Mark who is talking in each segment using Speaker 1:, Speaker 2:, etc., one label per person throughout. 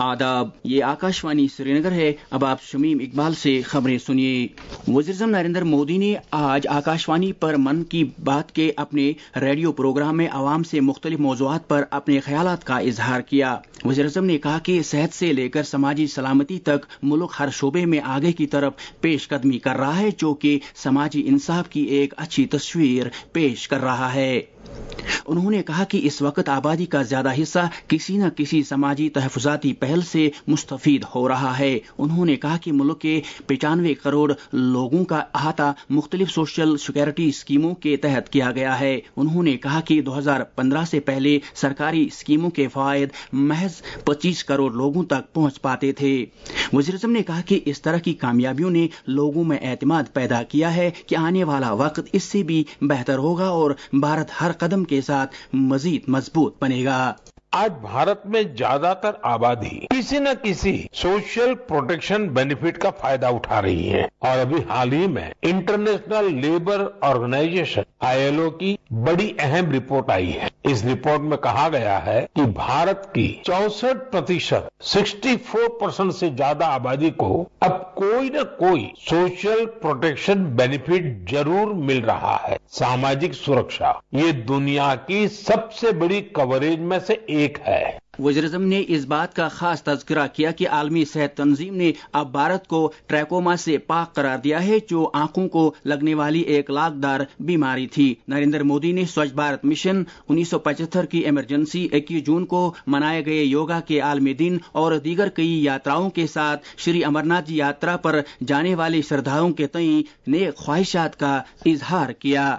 Speaker 1: आदाब, ये आकाशवाणी श्रीनगर है। अब आप शमीम इकबाल से खबरें सुनिए। वज़ीर-ए-आज़म नरेंद्र मोदी ने आज आकाशवाणी पर मन की बात के अपने रेडियो प्रोग्राम में आवाम से मुख्तलिफ मौज़ूआत पर अपने ख्यालात का इजहार किया। वज़ीर-ए-आज़म ने कहा कि सेहत से लेकर समाजी सलामती तक मुल्क हर शोबे में आगे की तरफ पेशकदमी कर रहा है, जो कि समाजी इंसाफ की एक अच्छी तस्वीर पेश कर रहा है। उन्होंने कहा कि इस वक्त आबादी का ज्यादा हिस्सा किसी न किसी समाजी तहफ़्फ़ुज़ाती पहल से मुस्तफ़ीद हो रहा है। उन्होंने कहा कि मुल्क के 95 करोड़ लोगों का अहाता मुख्तलिफ सोशल सिक्योरिटी स्कीमों के तहत किया गया है। उन्होंने कहा कि 2015 से पहले सरकारी स्कीमों के फ़वाइद महज 25 करोड़ लोगों तक पहुंच पाते थे। वज़ीर-ए-आज़म ने कहा कि इस तरह की कामयाबियों ने लोगों में एतमाद पैदा किया है कि आने वाला वक्त इससे भी बेहतर होगा और भारत हर कदम के साथ मजीद मजबूत बनेगा।
Speaker 2: आज भारत में ज्यादातर आबादी किसी न किसी सोशल प्रोटेक्शन बेनिफिट का फायदा उठा रही है और अभी हाल ही में इंटरनेशनल लेबर ऑर्गेनाइजेशन ILO की बड़ी अहम रिपोर्ट आई है। इस रिपोर्ट में कहा गया है कि भारत की 64%, 64% से ज्यादा आबादी को अब कोई न कोई सोशल प्रोटेक्शन बेनिफिट जरूर मिल रहा है। सामाजिक सुरक्षा ये दुनिया की सबसे बड़ी कवरेज में से एक है।
Speaker 1: वज़ीर-ए-आज़म ने इस बात का खास तज़किरा किया कि आलमी सेहत तंजीम ने अब भारत को ट्रैकोमा से पाक करार दिया है, जो आंखों को लगने वाली एक लाखदार बीमारी थी। नरेंद्र मोदी ने स्वच्छ भारत मिशन 1975 की इमरजेंसी 21 जून को मनाए गए योगा के आलमी दिन और दीगर कई यात्राओं के साथ श्री अमरनाथ यात्रा पर जाने वाले श्रद्धालुओं के तई नेक ख्वाहिशात का इजहार किया।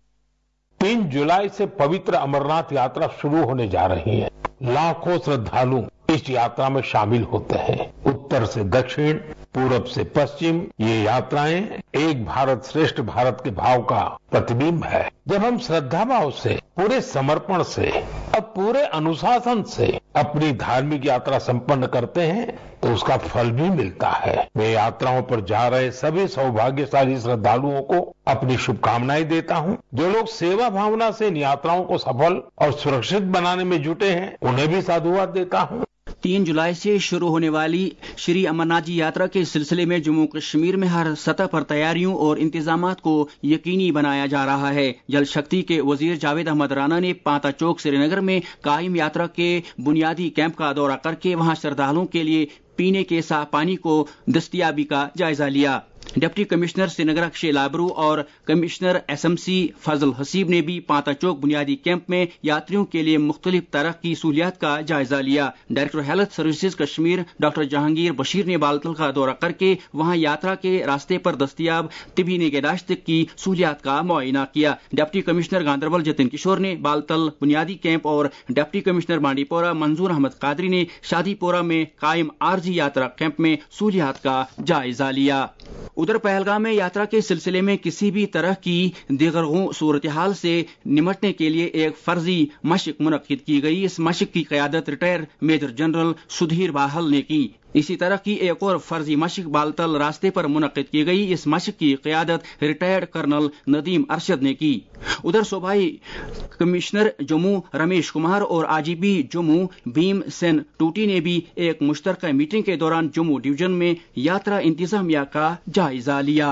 Speaker 2: 3 जुलाई से पवित्र अमरनाथ यात्रा शुरू होने जा रही है। लाखों श्रद्धालु इस यात्रा में शामिल होते हैं। उत्तर से दक्षिण, पूरब से पश्चिम, ये यात्राएं एक भारत श्रेष्ठ भारत के भाव का प्रतिबिंब है। जब हम श्रद्धा भाव से, पूरे समर्पण से और पूरे अनुशासन से अपनी धार्मिक यात्रा संपन्न करते हैं तो उसका फल भी मिलता है। मैं यात्राओं पर जा रहे सभी सौभाग्यशाली श्रद्धालुओं को अपनी शुभकामनाएं देता हूं। जो लोग सेवा भावना से इन यात्राओं को सफल और सुरक्षित बनाने में जुटे हैं, उन्हें भी साधुवाद देता हूं।
Speaker 1: 3 जुलाई से शुरू होने वाली श्री अमरनाथ जी यात्रा के सिलसिले में जम्मू कश्मीर में हर सतह पर तैयारियों और इंतजामात को यकीनी बनाया जा रहा है। जल शक्ति के वजीर जावेद अहमद राना ने पांता चौक श्रीनगर में कायम यात्रा के बुनियादी कैंप का दौरा करके वहां श्रद्धालुओं के लिए पीने के साफ पानी को दस्तयाबी का जायजा लिया। डिप्टी कमिश्नर श्रीनगर अक्षय लाबरू और कमिश्नर SMC फजल हसीब ने भी पांता चौक बुनियादी कैंप में यात्रियों के लिए मुख्तलिफ तरह की सहूलियात का जायजा लिया। Director health services Kashmir doctor Jahangir Bashir ने बालतल का दौरा करके वहां यात्रा के रास्ते पर दस्तयाब तिबी निगहदाश्त की सहूलियात का मुआयना किया। डिप्टी कमिश्नर गांधरबल जतिन किशोर ने बालतल बुनियादी कैंप और डिप्टी कमिश्नर बांडीपोरा मंजूर अहमद कादरी ने शादीपोरा में कायम आरजी यात्रा कैंप में सहूलियात का जायजा लिया। उधर पहलगाम में यात्रा के सिलसिले में किसी भी तरह की दिगरगों सूरत हाल से निमटने के लिए एक फर्जी मशक मुनक्किद की गई। इस मशक की क़यादत retire major general Sudhir Bahal ने की। इसी तरह की एक और फर्जी मशक बालतल रास्ते पर मुनक्किद की गई। इस मशक की क़यादत रिटायर्ड कर्नल नदीम अरशद ने की। उधर सूबाई कमिश्नर जम्मू रमेश कुमार और IGP जम्मू भीम सेन टूटी ने भी एक मुश्तरका मीटिंग के दौरान जम्मू डिवीजन में यात्रा इंतजामिया का जायजा लिया।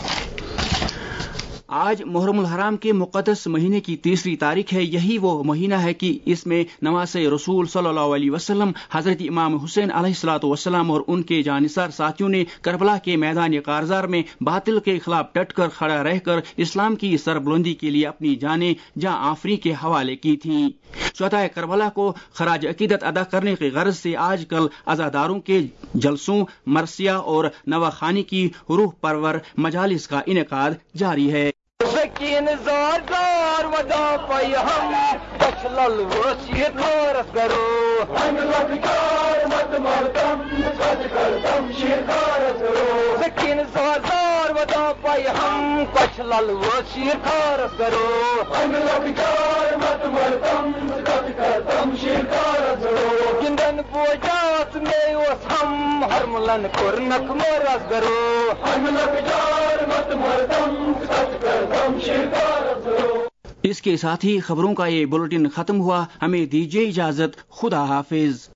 Speaker 1: आज मुहर्रमुल हराम के मुक़द्दस महीने की 3री तारीख है। यही वो महीना है कि इसमें नवासे रसूल सल्लल्लाहु अलैहि वसल्लम हजरत इमाम हुसैन अलैहिस्सलातु वस्सलाम और उनके जानिसार साथियों ने करबला के मैदान कारज़ार में बातिल के खिलाफ डटकर खड़ा रहकर इस्लाम की सरबुलंदी के लिए अपनी जानें जां आफरी के हवाले की थी। शुहदाए करबला को खराज अकीदत अदा करने की गर्ज से आजकल अज़ादारों के जलसों, मरसिया और नवाखानी की रूह परवर मजालिस का इनेकाद जारी है।
Speaker 3: सकीन ज़ार ज़ार वदा पाई हम बचलल वसी खारस करो हम लबकार मत मरदम सच करदम शिकारस करो सकीन ज़ार ज़ार वदा पाई हम बचलल वसी खारस करो हम लबकार मत मरदम सच करदम शिकारस करो गिंदन बोजात में ओस हम हर मुलन कुरनक मोरस करो हम लबकार मत मरदम सच करदम शिकारस करो।
Speaker 1: इसके साथ ही खबरों का ये बुलेटिन खत्म हुआ। हमें दीजिए इजाजत। खुदा हाफिज।